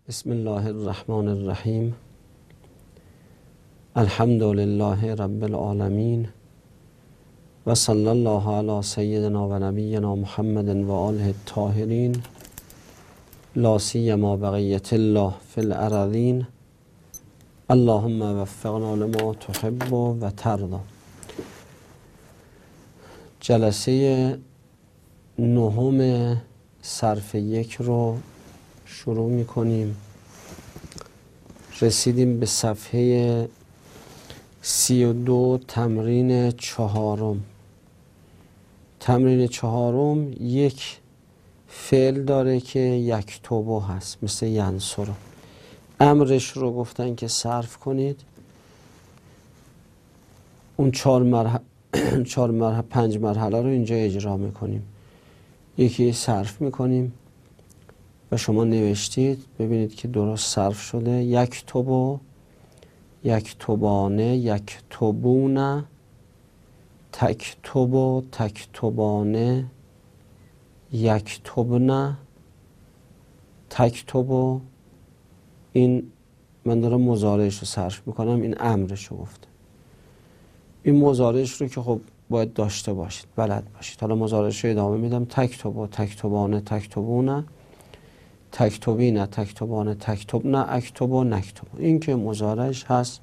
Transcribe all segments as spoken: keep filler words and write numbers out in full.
بسم الله الرحمن الرحیم. الحمد لله رب العالمین و صلی الله علی سیدنا و نبینا محمد و آله الطاهرین لا سیما بقیة الله فی الارضین. اللهم وفقنا لما تحب و ترضی. جلسه نهم صرف یک رو شروع می کنیم. رسیدیم به صفحه سی و دو تمرین چهارم. تمرین چهارم یک فعل داره که یکتبو هست، مثل ینصر. امرش رو گفتن که صرف کنید. اون چهار مرحله چهار مرحله پنج مرحله رو اینجا اجرا میکنیم. یکی صرف میکنیم و شما نوشتید، ببینید که درست صرف شده. یکتبو، یکتبانه، یکتبونه، تکتبو، تکتبانه، یکتبنه، تکتبو. این من دارم مضارعش رو صرف میکنم، این امرش رو گفته. این مضارعش رو که خب باید داشته باشید، بلد باشید. حالا مضارعش رو ادامه میدم. تکتبو، تکتبانه، تکتبونه، تکتبینه، تکتبانه، تکتبنه، اکتبو، نکتبو. این که مضارعش هست،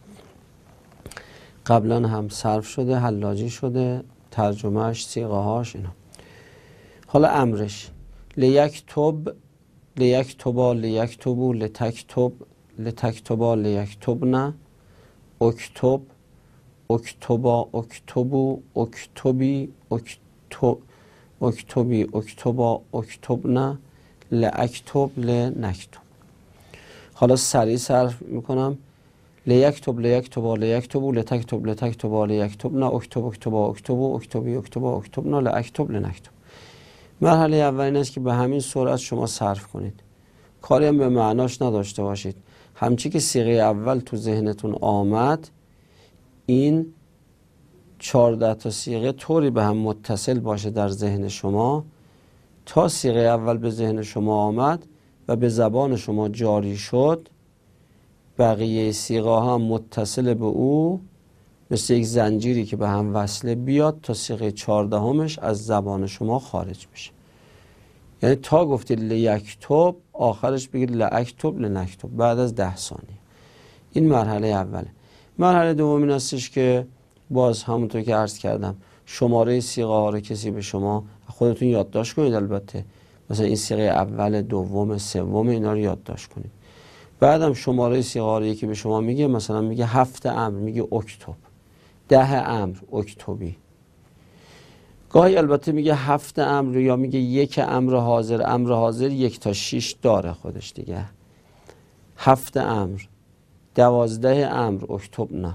قبلا هم صرف شده، حلاجی شده، ترجمهش، صیغه هاش، اینا. حالا امرش: لیکتب، لیکتبا، لیکتبو، لتکتب، لتکتبا، لیکتبنه، اکتب، اکتبا، اکتبو، اکتبی، اکتب، اکتبی، اکتبا، اکتبنه، لاکتب، لنکتب. حالا سریع صرف میکنم. لیکتب، لیکتبا، لیکتبو، لتکتب، لتکتبا، لیکتبنه، اکتب، اکتبا، اکتبو، اکتبی، اکتبا، اکتبنه، لاکتب، لنکتب. مرحله اول این است که به همین سرعت شما صرف کنید. کاری هم به معناش نداشته باشید. همچی که صیغه اول تو ذهنتون آمد، این چهارده تا صیغه طوری به هم متصل باشه در ذهن شما تا صیغه اول به ذهن شما آمد و به زبان شما جاری شد، بقیه صیغه ها هم متصل به او مثل یک زنجیری که به هم وصله بیاد تا صیغه چهاردهمش از زبان شما خارج بشه. یعنی تا گفتید لیکتب، آخرش بگید لاکتب، لنکتب، بعد از ده ثانیه. این مرحله اوله. مرحله دوم این هستش که باز همونطور که عرض کردم، شماره صیغه ها رو کسی به شما، خودتون یادداشت کنید البته، مثلا این صیغه اول، دوم، سوم، اینا رو یادداشت کنید. بعدم شماره صیغه ها رو یکی به شما میگه، مثلا میگه هفت امر، میگه اکتب. ده امر، اکتبی. گاهی البته میگه هفت امر یا میگه یک امر حاضر. امر حاضر یک تا شیش داره خودش دیگه. هفت امر، دوازده امر، اکتب نه.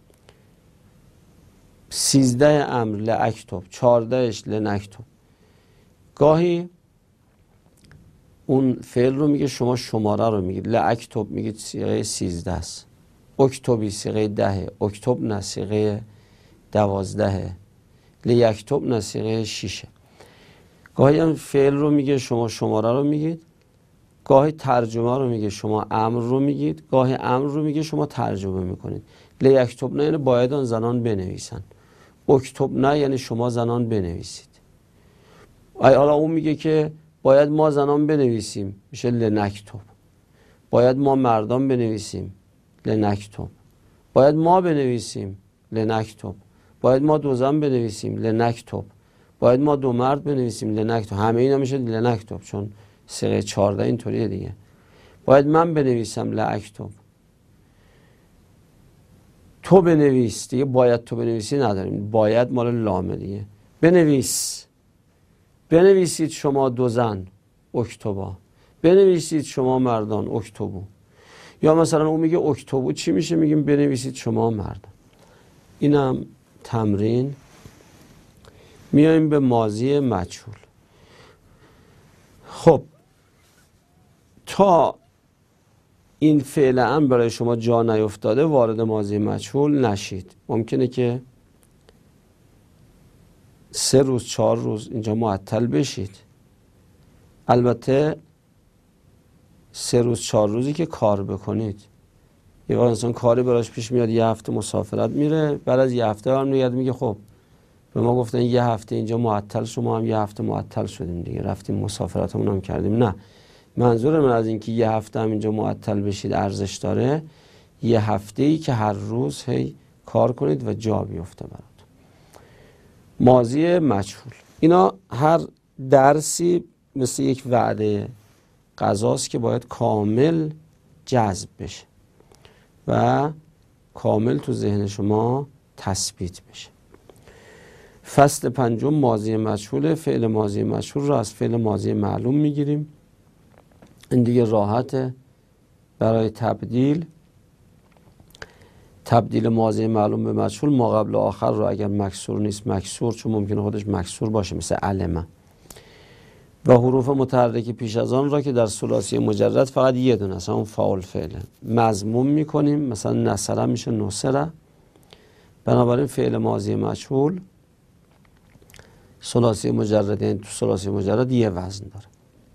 سیزده امر، لاکتب. چهاردهش لنکتب. گاهی اون فعل رو میگه، شما شماره رو میگید. لاکتب میگید صیغه سیزده است. اکتبی صیغه دهه. اکتب نه صیغه دوازدهه. لیکتب نه صیغه شیشه. گاهی هم فعل رو میگه، شما شماره رو میگید. گاهی ترجمه رو میگه، شما امر رو میگید. گاهی امر رو میگه، شما ترجمه میکنید. لیکتب نه یعنی باید آن زنان بنویسن. اکتب نه یعنی شما زنان بنویسید. حالا اون میگه که باید ما زنان بنویسیم، میشه لنکتب. باید ما مردان بنویسیم، لنکتب. باید ما بنویسیم، لنکتب. باید ما دو زن بنویسیم، لنکتب. باید ما دو مرد بنویسیم، لنکتب. همه اینا میشه لنکتب، چون صیغه چهارده اینطوریه دیگه. باید من بنویسم، لاکتب. تو بنویس دیگه، باید تو بنویسی نداریم. باید مال لامه دیگه. بنویس، بنویسید شما دو زن، اکتبا. بنویسید شما مردان، اکتبو. یا مثلا اون میگه اکتبو چی میشه؟ میگیم بنویسید شما مردان. اینم تمرین. میایم به ماضی مجهول. خب تا این فعل امر برای شما جا نیفتاده وارد ماضی مجهول نشید. ممکنه که سه روز چهار روز اینجا معطل بشید. البته سه روز چهار روزی که کار بکنید. یه وقت انسان کاری براش پیش میاد، یه هفته مسافرت میره، بعد از یه هفته هم میاد میگه خب به ما گفتن یه هفته اینجا معطل شما هم یه هفته معطل شدیم دیگه، رفتیم مسافرتمون هم کردیم. نه، منظور من از این که یه هفته هم اینجا معطل بشید ارزش داره، یه هفته ای که هر روز هی کار کنید و جا بیفته برات. ماضی مجهول، اینا هر درسی مثل یک وعده قضاست که باید کامل جذب بشه و کامل تو ذهن شما تثبیت بشه. فصل پنجم ماضی مجهول. فعل ماضی مجهول رو از فعل ماضی معلوم میگیریم. این دیگه راحته برای تبدیل. تبدیل ماضی معلوم به مجهول، ما قبل آخر رو اگر مکسور نیست مکسور، چون ممکنه خودش مکسور باشه مثل علمه، و حروف متحرک پیش از آن را که در ثلاثی مجرد فقط یه دونه است، اون فاعل فعله، مضموم میکنیم. مثلا نصره میشه نصره. بنابراین فعل ماضی مجهول ثلاثی مجرد، یعنی تو ثلاثی مجرد یه وزن داره.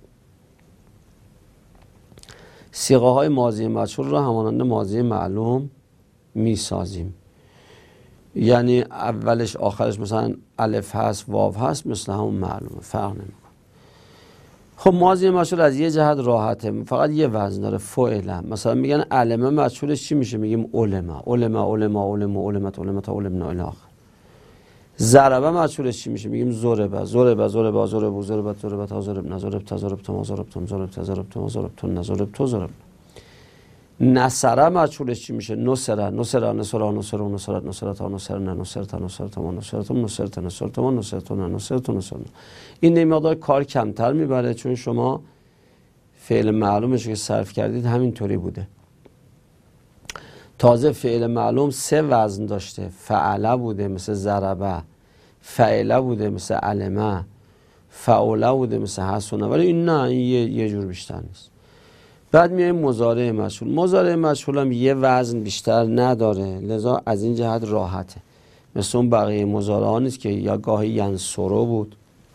صیغه های ماضی مجهول را همانند ماضی معلوم میسازیم. یعنی اولش آخرش مثلا الف هست واو هست، مثل همون معلومه، فرق نمیکنه. خب ماضی مجهول از یه جهت راحته، فقط یه وزن داره، فعلا. مثلا میگن علمه مجهولش چی میشه؟ میگیم علمه، علمه، علمه، علمه، علمت، علمت، علمنا الی آخر. ضربه مجهولش چی میشه؟ میگیم ضربه، ضربه، ضربه، ضربه، ضربت، ضربت، ضربنا، ضربت، ضربتم، ضربتم، ضربت، ضربتم، ضربتن، ضربت، ضربنا. نصره مجهولش چی میشه؟ نصره، نصره، نصره، نصره، نصرت، نصرت، نصرنا، نصرت، نصرتم، نصرتم، نصرت، نصرتم، نصرتن، نصرت، نصرنا. این مقدار کار کمتر میبره، چون شما فعل معلومش که صرف کردید همینطوری بوده. تازه فعل معلوم سه وزن داشته، فعله بوده مثل ضربه، فعله بوده مثل علمه، فعوله بوده مثل حسنه، ولی این نه، این یه, یه جور بیشتر نیست. بعد میایم مضارع مجهول. مضارع مجهول هم یه وزن بیشتر نداره، لذا از این جهت راحته. مثل اون بقیه مضارعا نیست که یا گاهی ینصرو بود،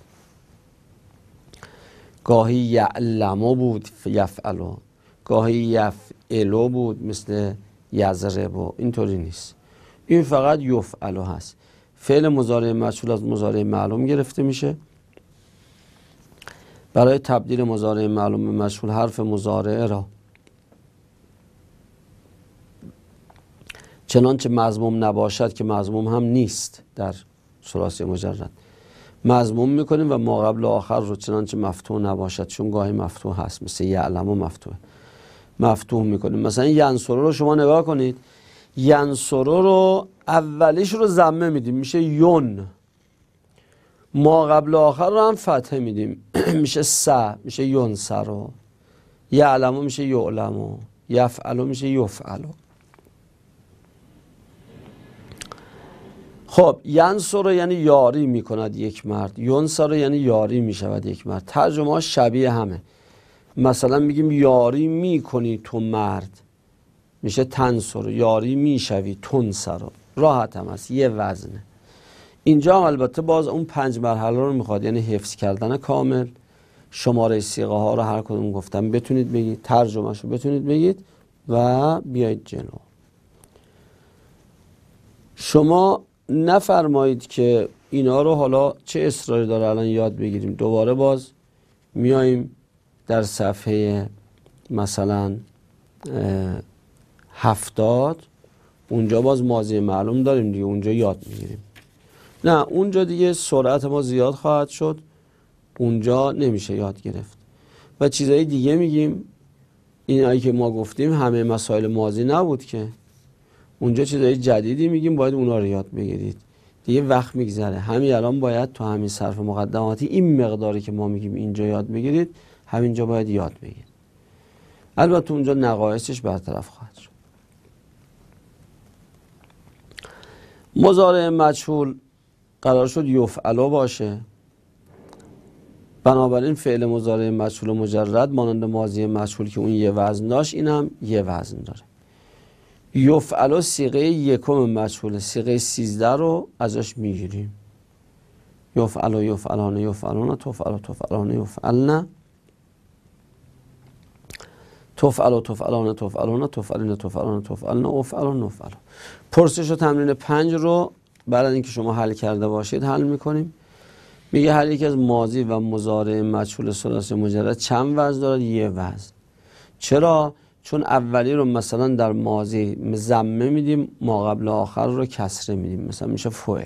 گاهی یعلمو بود یفعلو، گاهی یفعلو بود مثل یضربو. اینطوری نیست، این فقط یفعلو هست. فعل مضارع مجهول از مضارع معلوم گرفته میشه. برای تبدیل مضارع معلوم به مجهول حرف مضارع را چنانچه مضموم نباشد، که مضموم هم نیست در ثلاثی مجرد، مضموم میکنیم و ما قبل آخر رو چنانچه مفتوح نباشد، چون گاهی مفتوح هست مثل یعلم و مفتوح، مفتوح میکنیم. مثلا ینصرو رو شما نگاه کنید، ینصرو رو اولیش رو ضمه میدیم میشه یون، ما قبل آخر رو هم فتحه میدیم میشه س، میشه ینصرو. یعلمو میشه یعلمو، یفعلو میشه یفعلو. خب ینصرو یعنی یاری میکند یک مرد، ینصرو یعنی یاری میشود یک مرد. ترجمه ها شبیه همه. مثلا میگیم یاری میکنی تو مرد، میشه تنصرو، یاری میشوی تنصرو. راحت هم هست، یه وزنه. اینجا هم البته باز اون پنج مرحله رو میخواد، یعنی حفظ کردن کامل، شماره صیغه ها رو هر کدوم گفتم بتونید بگید، ترجمهش رو بتونید بگید و بیایید جلو. شما نفرمایید که اینا رو حالا چه اصراری داره الان یاد بگیریم. دوباره باز میاییم در صفحه مثلا هفتاد، اونجا باز ماضی معلوم داریم دیگه، اونجا یاد میگیریم. نه اونجا دیگه سرعت ما زیاد خواهد شد، اونجا نمیشه یاد گرفت. و چیزای دیگه میگیم، اینایی که ما گفتیم همه مسائل ماضی نبود که، اونجا چیزای جدیدی میگیم، باید اونا رو یاد بگیرید. دیگه وقت میگذره. همین الان باید تو همین صرف مقدماتی این مقداری که ما میگیم اینجا یاد بگیرید، همینجا باید یاد بگیرید. البته اونجا نقایصش برطرف خواهد شد. مضارع مجهول قرار شد یفعلو باشه، بنابراین فعل مضارع مجهول مجرد مانند ماضی مجهول که اون یه وزن داشت، این هم یه وزن داره. یفعلو صیغه یکم مجهول، صیغه سیزده رو ازش میگیریم. یفعلو، یفعلان، یفعلون، تفعلو، تفعلان، یفعلن. تفعل و تفعلان تفعلون تفعلین تفعلان تفعلن افعل نفعل. پرسش و تمرین پنج رو بعد از اینکه شما حل کرده باشید حل میکنیم. میگه هر یک از ماضی و مضارع مجهول ثلاثی مجرد چند وزن دارد؟ یه وزن. چرا؟ چون اولی رو مثلا در ماضی ضمه میدیم، ما قبل آخر رو کسره میدیم، مثلا میشه فعل.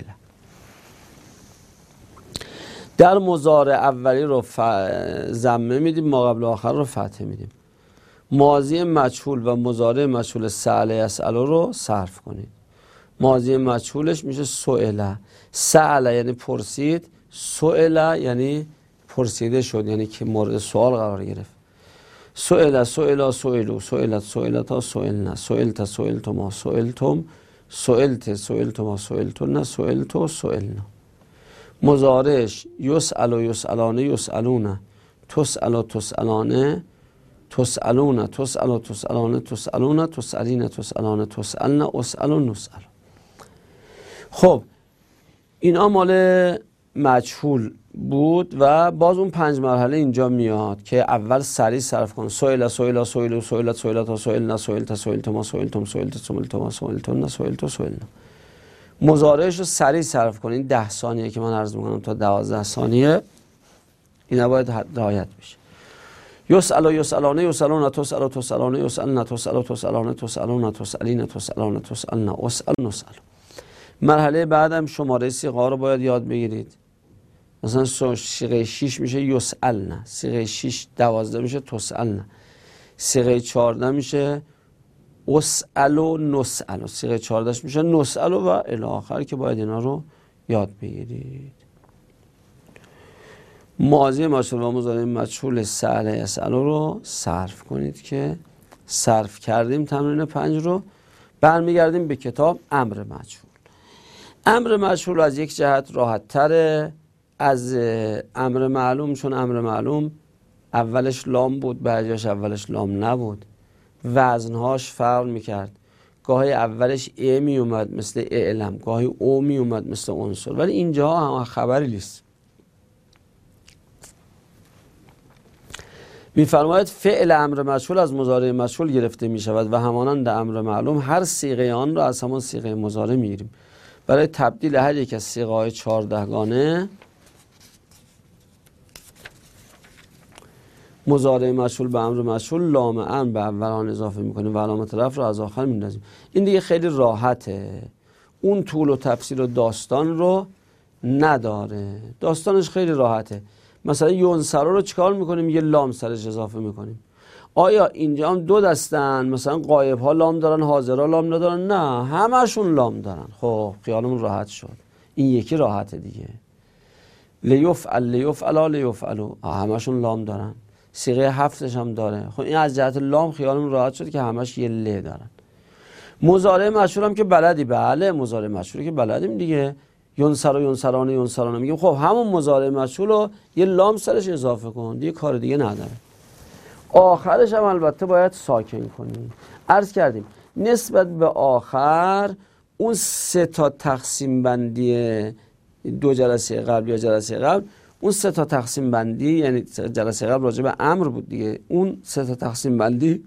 در مضارع اولی رو ف... ضمه میدیم، ما قبل آخر رو فتحه میدیم. ماضی مجهول و مضارع مجهول سأل یسأل رو صرف کنید. ماضی مجهولش میشه سئل. سأل یعنی پرسید، سئل یعنی پرسیده شد، یعنی که مورد سوال قرار گرفت. سئل سئل سئلو سئلت سئلتا سئلنا سئلت سئلتما سئلتم سئلت سئلتما سئلتن سئلتو سئلنا. مضارعش یسأل یسألان یسألون تسأل تسألان تسألون تسأل تسألان تسألون تسألین تسألان تسألن اسأل نسأل. خب اینا مال مجهول بود و باز اون پنج مرحله اینجا میاد که اول سریع صرف کن. سئل سئل سئلو سئلت سئلتا سئلنا سئلت سئلتما سئلتم سئلت سئلتما سئلتن سئلتو سئلنا. مضارعش رو سریع صرف کنین. ده ثانیه که من عرض میکنم تا دوازده ثانیه اینا باید رعایت بشه. یسأل یسألان یسألون تسأل تسألان یسألن تسأل تسألان تسألون تسألین تسألان تسألن اسأل نسأل. مرحله بعدم شماره صیغه رو باید یاد بگیرید. مثلا صیغه شش میشه یسألن، صیغه شش دوازده میشه تسألن، صیغه چهارده میشه اسأل و نسأل، صیغه چهارده میشه نسأل و الی آخر که باید اینا رو یاد بگیرید. ماضی مجهول و مضارع مجهول سأل یسأل رو صرف کنید که صرف کردیم. تمرین پنج رو برمیگردیم به کتاب امر مجهول. امر مجهول از یک جهت راحت تره از امر معلوم، چون امر معلوم اولش لام بود، بعدش اولش لام نبود، وزنهاش فرق میکرد. گاهی اولش ای می اومد مثل اعلم، گاهی او می اومد مثل عنصر، ولی اینجا هم خبری نیست. میفرماید فعل امر مجهول از مضارع مجهول گرفته می شود و همانند امر معلوم هر صیغه آن را از همان صیغه مضارع میگیریم. برای تبدیل هر یک از صیغه های چهاردهگانه مضارع مجهول به امر مجهول لام امر به اول آن اضافه میکنیم و علامت رفع را از آخر میندازیم. این دیگه خیلی راحته، اون طول و تفسیر و داستان رو نداره، داستانش خیلی راحته. مثلا یونسرا رو چیکار میکنیم؟ یه لام سرش اضافه میکنیم. آیا اینجا هم دو دستن، مثلا غایب ها لام دارن حاضر ها لام ندارن؟ نه، همشون لام دارن. خب خیالمون راحت شد. این یکی راحته دیگه. لیفعل لیفعلا لیفعلو همشون لام دارن. صیغه هفتش هم داره. خب این از جهت لام خیالمون راحت شد که همش یه ل دارن. مضارع مجهول هم که بلدی، بله مضارع مجهول که بلدیم دیگه. یونسر و یونسرانه یونسرانه میگیم خب همون مضارع مجهول رو یه لام سرش اضافه کن، دیگه کار دیگه نداره. آخرش هم البته باید ساکن کنی. عرض کردیم نسبت به آخر اون سه تا تقسیم بندی دو جلسه قبل یا جلسه قبل، اون سه تا تقسیم بندی، یعنی جلسه قبل راجع به امر بود دیگه، اون سه تا تقسیم بندی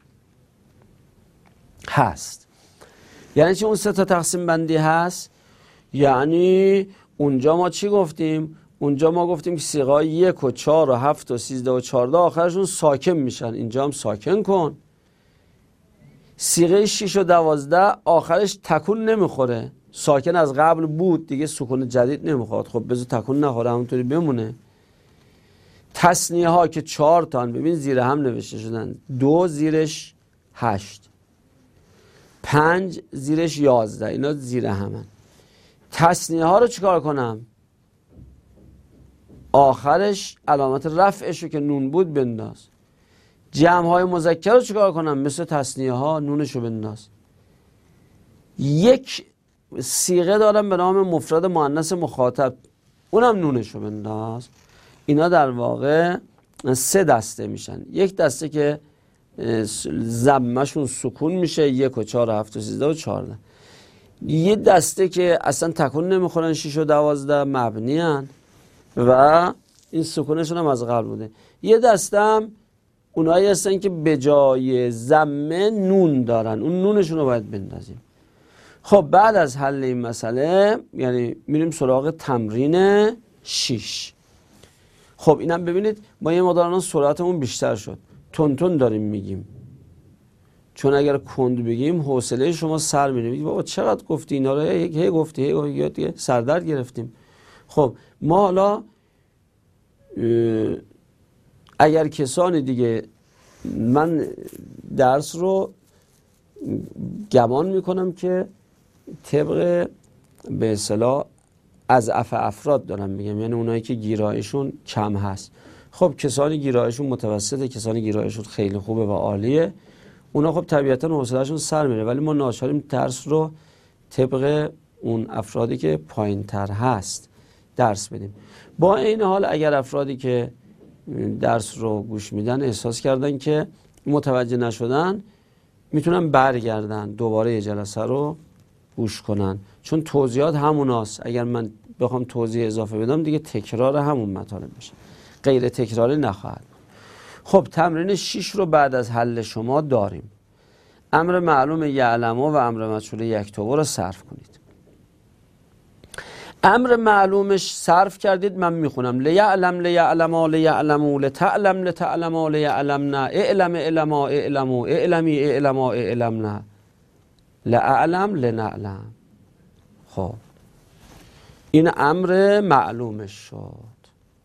هست. یعنی چی اون سه تا تقسیم بندی هست؟ یعنی اونجا ما چی گفتیم؟ اونجا ما گفتیم که صیغه یک و چهار و هفت و سیزده و چهارده آخرشون ساکن میشن. اینجا هم ساکن کن. صیغه شش و دوازده آخرش تکون نمیخوره، ساکن از قبل بود دیگه، سکون جدید نمیخواد. خب بذار تکون نخوره همونطوری بمونه. تثنیه ها که چهار تان ببین زیر هم نوشته شدن، دو زیرش هشت، پنج زیرش یازده، اینا زیر همن. تثنیه ها رو چیکار کنم؟ آخرش علامت رفعشو که نون بود بنداز. جمع های مذکر رو چیکار کنم؟ مثل تثنیه ها نونشو بنداز. یک صیغه دارم به نام مفرد مؤنث مخاطب، اونم نونشو بنداز. اینا در واقع سه دسته میشن. یک دسته که ضمه‌شون سکون میشه، یک و چهار و هفت و سیزده و چهارده. یه دسته که اصلا تکون نمیخورن، شش و دوازده مبنی هن و این سکونشون هم از قبل بوده. یه دسته هم اونایی هستن که به جای ضمه نون دارن، اون نونشون رو باید بندازیم. خب بعد از حل این مسئله یعنی میریم سراغ تمرین شیش. خب اینم ببینید ما یه مقدار سرعتمون بیشتر شد، تون تون داریم میگیم، چون اگر کند بگیم حوصله شما سر میره، میگید بابا چقدر گفتی اینا رو، هی هی گفتی هی دیگه سردرد گرفتیم. خب ما حالا اگر کسانی دیگه، من درس رو گمان میکنم که طبق به اصطلاح از اف افراد دارم میگم، یعنی اونایی که گیرایشون کم هست. خب کسانی گیرایشون متوسطه، کسانی گیرایشون خیلی خوبه و عالیه، اونا خب طبیعتا حوصله‌شون سر میره، ولی ما ناچاریم درس رو طبق اون افرادی که پایین تر هست درس بدیم. با این حال اگر افرادی که درس رو گوش میدن احساس کردن که متوجه نشدن، میتونن برگردن دوباره یه جلسه رو گوش کنن، چون توضیحات هموناست. اگر من بخوام توضیح اضافه بدم دیگه تکرار همون مطالب میشه، غیر تکراری نخواهد. خب تمرین شش رو بعد از حل شما داریم. امر معلوم یعلمو و امر مجهول یکتبو رو صرف کنید. امر معلومش صرف کردید، من میخونم لیعلم لیعلما لیعلمو لتعلم لتعلما لیعلمنا اعلم اعلما اعلمو اعلمی اعلما اعلمنا لأعلم لنعلم. خب این امر معلومش شد.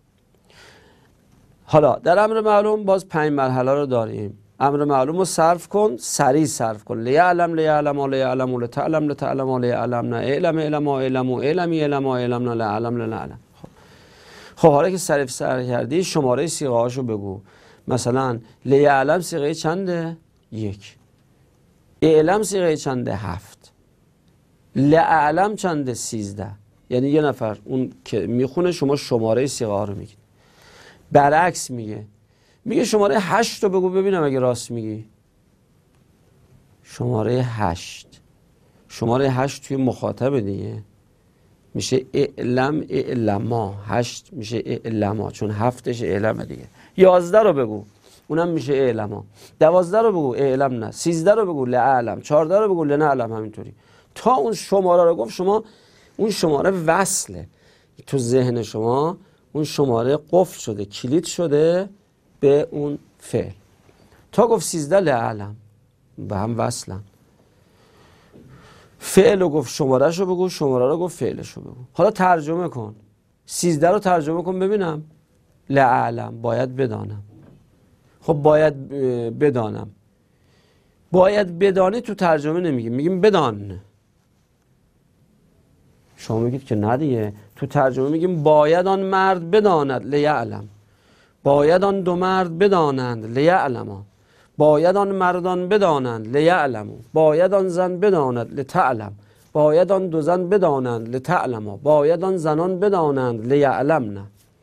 حالا در امر معلوم باز پنج مرحله رو داریم. امر معلوم رو صرف کن، سریع صرف کن. لیعلم لیعلما لیعلمو لتعلم لتعلما لیعلمنا اعلم اعلما اعلمو اعلمی اعلما اعلمنا لأعلم لنعلم. خب خب حالا که سریع صرف کردی شماره صیغه هاشو بگو. مثلا لیعلم صیغه چنده؟ یک. اعلم صیغه چنده؟ هفت. لأعلم چنده؟ سیزده. یعنی یه نفر اون که میخونه شما شماره صیغه ها رو میگید. برعکس میگه میگه شماره هشت رو بگو ببینم اگه راست میگی. شماره هشت شماره هشت توی مخاطب دیگه میشه اعلم اعلما. هشت میشه اعلما چون هفتش اعلمه دیگه. یازده رو بگو اونم میشه اعلما. دوازده رو بگو اعلم نه. سیزده رو بگو لأعلم. چارده رو بگو لنعلم. همینطوری تا اون شماره رو گفت شما اون شماره وصله تو ذهن شما، اون شماره قفل شده، کلید شده به اون فعل. تا گفت سیزده لأعلم به هم وصلن. فعل رو گفت شماره‌شو بگو، شماره رو گفت فعلشو بگو. حالا ترجمه کن. سیزده رو ترجمه کن ببینم. لأعلم باید بدانم. خب باید بدانم. باید بدانی تو ترجمه نمیگیم، میگیم بدان. شما میگید که نه دیگه، تو ترجمه میگیم باید آن مرد بداند لیعلم. باید آن دو مرد بدانند لیعلما. باید آن مردان بدانند لیعلمو. باید آن زن بداند لتعلم. باید آن دو زن بدانند لتعلما. باید آن زنان بدانند لیعلمنا.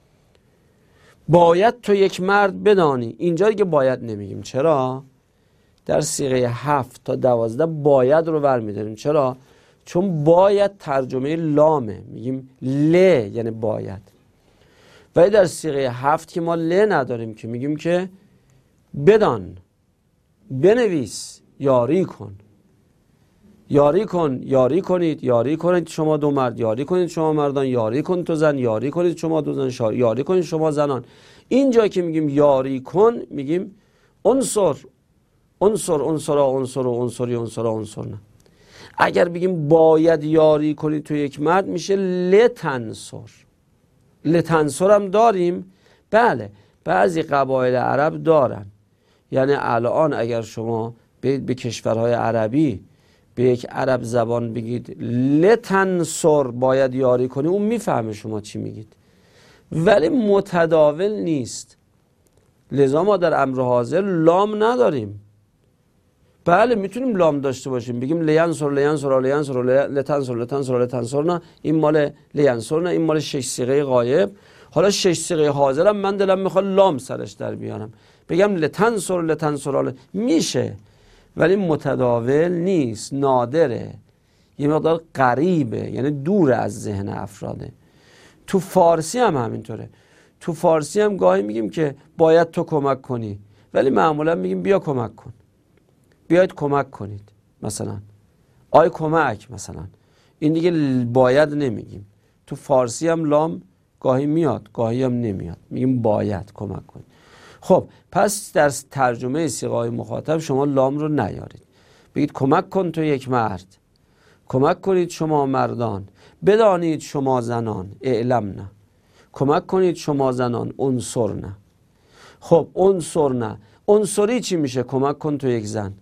باید تو یک مرد بدانی. اینجا دیگه باید نمیگیم. چرا؟ در صیغه هفت تا دوازده باید رو برمی‌داریم. چرا؟ چون باید ترجمه لامه، میگیم ل یعنی باید. ولی در صیغه هفت که ما ل نداریم که میگیم که بدان، بنویس، یاری کن. یاری کن، یاری کنید، یاری کنید شما دو مرد، یاری کنید شما مردان، یاری کن تو زن، یاری کنید شما دو زن، یاری کنید شما زنان. اینجا که میگیم یاری کن میگیم عنصر عنصر عنصرا عنصر و عنصری عنصرا عنصر نه. اگر بگیم باید یاری کنید تو یک مرد میشه لتنصر. لتنصر هم داریم. بله بعضی قبایل عرب دارن. یعنی الان اگر شما به, به کشورهای عربی به یک عرب زبان بگید لتنصر باید یاری کنی، اون میفهمه شما چی میگید، ولی متداول نیست. لذا ما در امر حاضر لام نداریم. بله میتونیم لام داشته باشیم، بگیم لینصر لینصر لینصر لتنصر لتنصر لتنصر نه، این مال لینصر نه، این مال شش صیغه غایب. حالا شش صیغه حاضرم من دلم میخواد لام سرش در بیارم، بگم لتنصر لتنصر میشه، ولی متداول نیست، نادره، یه مقدار غریبه، یعنی دور از ذهن افراده. تو فارسی هم همینطوره. تو فارسی هم گاهی میگیم که باید تو کمک کنی، ولی معمولا میگیم بیا کمک کن، بیاید کمک کنید، مثلا آی کمک، مثلا این دیگه باید نمیگیم. تو فارسی هم لام گاهی میاد گاهی هم نمیاد، میگیم باید کمک کنید. خب پس در ترجمه صیغه‌های مخاطب شما لام رو نیارید، بگید کمک کن تو یک مرد، کمک کنید شما مردان، بدانید شما زنان، اعلمنا، کمک کنید شما زنان، انصرنا. خب انصرنا، انصری چی میشه؟ کمک کن تو یک زن.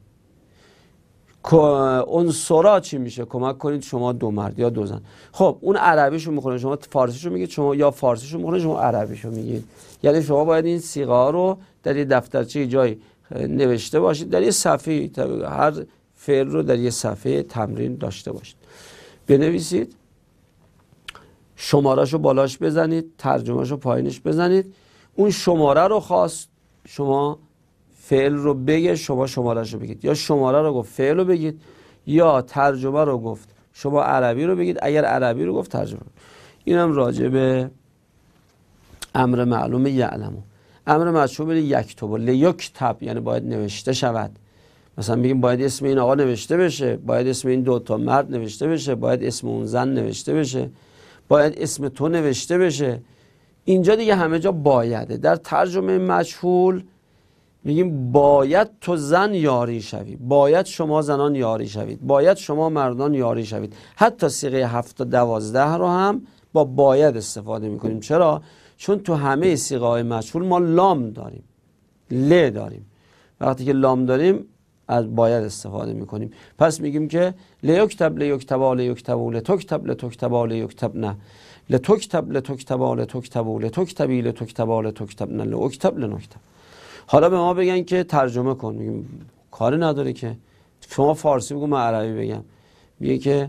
انصرا چی میشه؟ کمک کنید شما دو مرد یا دو زن. خب اون عربیشو میخونه، شما فارسیشو میگید، شما یا فارسیشو میخونه شما عربیشو میگید. یعنی شما باید این صیغه ها رو در یه دفترچه جای نوشته باشید، در یه صفحه، هر فعل رو در یه صفحه تمرین داشته باشید، بنویسید، شمارهشو بالاش بزنید، ترجمهشو پایینش بزنید. اون شماره رو خواست شما فعل رو بگه، شما شمارهشو بگید، یا شماره رو گفت فعل رو بگید، یا ترجمه رو گفت شما عربی رو بگید، اگر عربی رو گفت ترجمه. اینم راجع به امر معلوم یعلمو. امر مجهول یکتب، لیکتب یعنی باید نوشته شود. مثلا بگیم باید اسم این آقا نوشته بشه، باید اسم این دو تا مرد نوشته بشه، باید اسم اون زن نوشته بشه، باید اسم تو نوشته بشه. اینجا دیگه همه جا بایده. در ترجمه مجهول میگیم باید تو زن یاری شوی، باید شما زنان یاری شوید، باید شما مردان یاری شوید. حتی صیغه هفت تا دوازده رو هم با باید استفاده میکنیم. چرا؟ چون تو همه صیغه های مجهول ما لام داریم، ل داریم. وقتی که لام داریم از باید استفاده میکنیم. پس میگیم که لیکتب لیکتبا لیکتبو لتکتب لتکتبا لیکتبنا لتکتب لتکتبا لتکتبو لتکتبی لتکتبا لتکتبنا لاکتب لنکتب. حالا به ما بگن که ترجمه کن، میگیم کاری نداره که شما فارسی بگو من عربی بگم. میگه که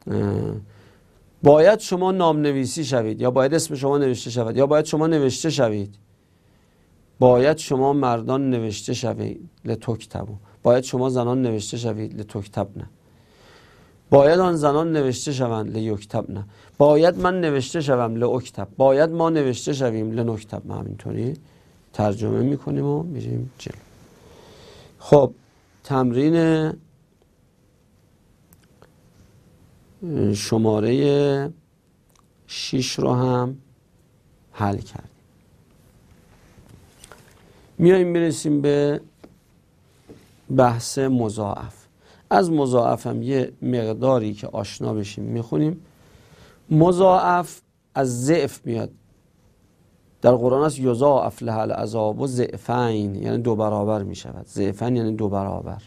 باید شما نام نویسی شوید، یا باید اسم شما نوشته شود، یا باید شما نوشته شوید، باید شما مردان نوشته شوید لتکتبو، باید شما زنان نوشته شوید لتکتبنا، باید آن زنان نوشته شوند لیکتبنا، باید من نوشته شوم لاکتب، باید ما نوشته شویم لنکتب. ما همینطوری ترجمه میکنیم و میریم جلو. خب تمرین شماره شش رو هم حل کردیم. میایم میرسیم به بحث مضاعف. از مضاعف هم یه مقداری که آشنا بشیم میخونیم. مضاعف از ضعف میاد. در قرآن است یضاعف له العذاب ضعفین، یعنی دو برابر می شود. ضعفین یعنی دو برابر.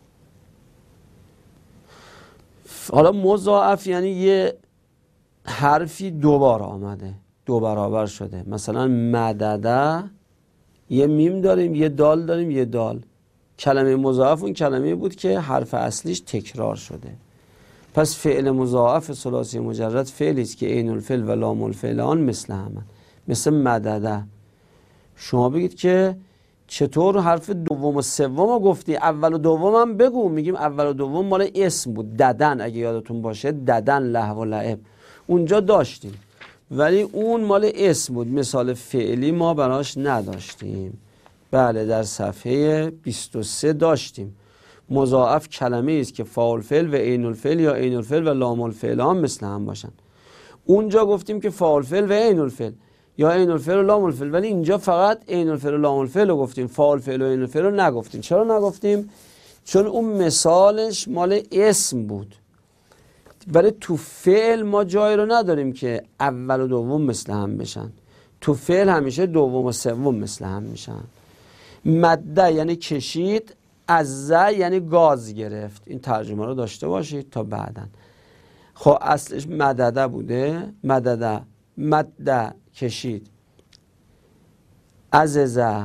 حالا مضاعف یعنی یه حرفی دو بار آمده، دو برابر شده. مثلا مدده، یه میم داریم، یه دال داریم، یه دال. کلمه مضاعف اون کلمه بود که حرف اصلیش تکرار شده. پس فعل مضاعف ثلاثی مجرد فعلی است که عین الفعل و لام الفعل آن مثل همه، مثل مدده. شما بگید که چطور حرف دوم و سوم رو گفتی، اول و دوم هم بگو. میگیم اول و دوم مال اسم بود، ددن، اگه یادتون باشه ددن، لهو و لعب اونجا داشتیم، ولی اون مال اسم بود، مثال فعلی ما براش نداشتیم. بله در صفحه بیست و سه داشتیم. مضاعف کلمه است که فاعل فعل و عین الفعل یا عین الفعل و لام الفعل هم مثل هم باشن. اونجا گفتیم که فاعل فعل و عین الفعل یا عین الفعل و لام الفعل، ولی اینجا فقط عین الفعل و لام الفعل رو گفتیم، فاعل فعل و عین الفعل رو نگفتیم. چرا نگفتیم؟ چون اون مثالش مال اسم بود. برای تو فعل ما جایی رو نداریم که اول و دوم مثل هم بشن. تو فعل همیشه دوم و سوم مثل هم میشن. مده یعنی کشید، عزه یعنی گاز گرفت. این ترجمه رو داشته باشید تا بعدن. خب اصلش مدده بوده، مدده، مده کشید، عززه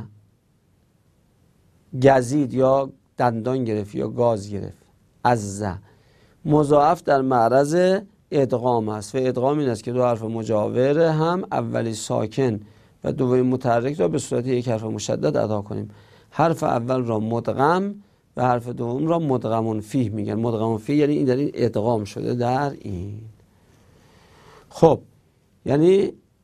گزید یا دندان گرفت یا گاز گرفت، عزه. مضاعف در معرض ادغام است و ادغام این است که دو حرف مجاور هم اولی ساکن و دومی متحرک را به صورت یک حرف مشدد ادا کنیم. حرف اول را مدغم و حرف دوم را مدغمون فیه میگن. مدغمون فیه یعنی این در این ادغام شده در این. خب یعنی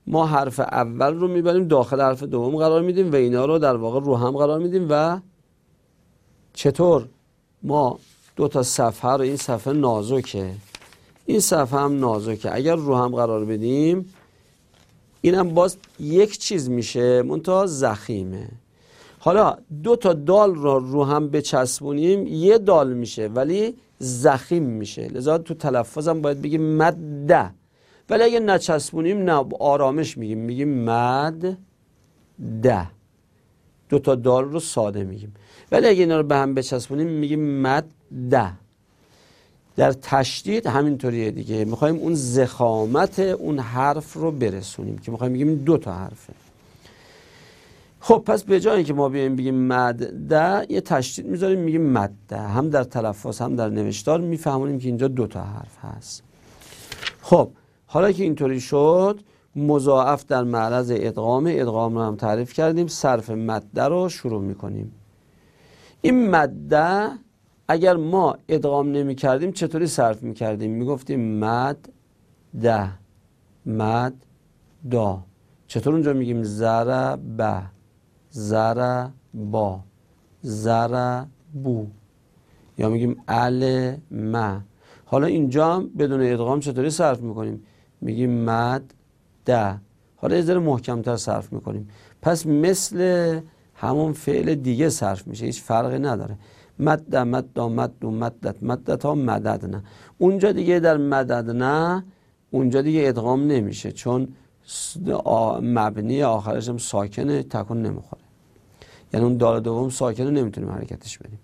ما حرف اول رو میبریم داخل حرف دوم قرار میدیم و اینا رو در واقع رو هم قرار میدیم و چطور ما دو تا صفحه رو، این صفحه نازکه، این صفحه هم نازکه، اگر رو هم قرار بدیم اینم باز یک چیز میشه منتها ضخیمه. حالا دو تا دال رو رو هم بچسبونیم یه دال میشه ولی ضخیم میشه، لذا تو تلفظم باید بگیم مده، ولی اگه نچسبونیم نه آرامش میگیم، میگیم مد ده، دو تا دال رو ساده میگیم. ولی اگه اینا رو به هم بچسبونیم میگیم مد ده. در تشدید همینطوریه دیگه، میخوایم اون ضخامت اون حرف رو برسونیم که میخوایم بگیم دو تا حرفه. خب پس به جای اینکه ما بیایم بگیم مده یه تشدید میذاریم میگیم مده، هم در تلفظ هم در نوشتار میفهمونیم که اینجا دو تا حرف هست. خب حالا که اینطوری شد مضاعف در معرض ادغام، ادغام رو هم تعریف کردیم، صرف مده رو شروع میکنیم. این مده اگر ما ادغام نمی کردیم چطوری صرف می کردیم؟ می گفتیم مد ده، مد دا. چطور اونجا میگیم زر به، زر با، زر بو، یا میگیم ال ما. حالا اینجا هم بدون ادغام چطوری صرف میکنیم؟ میگیم مد ده. حالا یه ذره محکمتر صرف میکنیم، پس مثل همون فعل دیگه صرف میشه، هیچ فرقی نداره. مد مد مد مدت مدت ها مدد نه. اونجا دیگه در مدد نه اونجا دیگه ادغام نمیشه چون مبنی آخرش هم ساکنه، تکون نمیخوره، یعنی اون دال دوم ساکنه نمیتونیم حرکتش بدیم.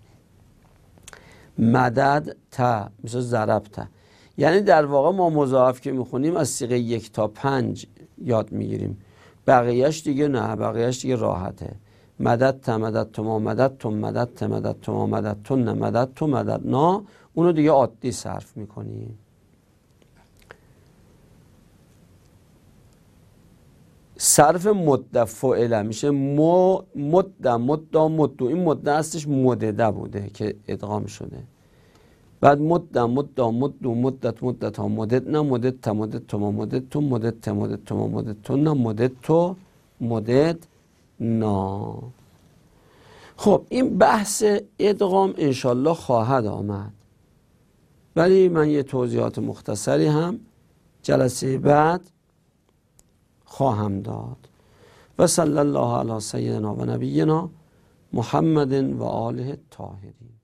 مدد تا مثل ضرب تا، یعنی در واقع ما مضاعف که میخونیم از صیغه یک تا پنج یاد میگیریم، بقیهش دیگه نه، بقیهش دیگه راحته. مدد تا مدد تو ما مدد تو مدد تا مدد تو ما مدد تو نه مدد تو مدد نا، اونو دیگه عادی صرف میکنیم. صرف مد فعله میشه مو مد مد مد، این مد هستش مدده بوده که ادغام شده. بعد مد مد مد مدت مدت ها مدت نه مدت تا مدت تو ما مدت تو مدت تا مدت تو ما مدت تو نه مدت تو مدت نا. خب این بحث ادغام انشالله خواهد آمد، ولی من یه توضیحات مختصری هم جلسه بعد خواهم داد. و صلی الله علی سیدنا و نبینا محمد و آله الطاهرین.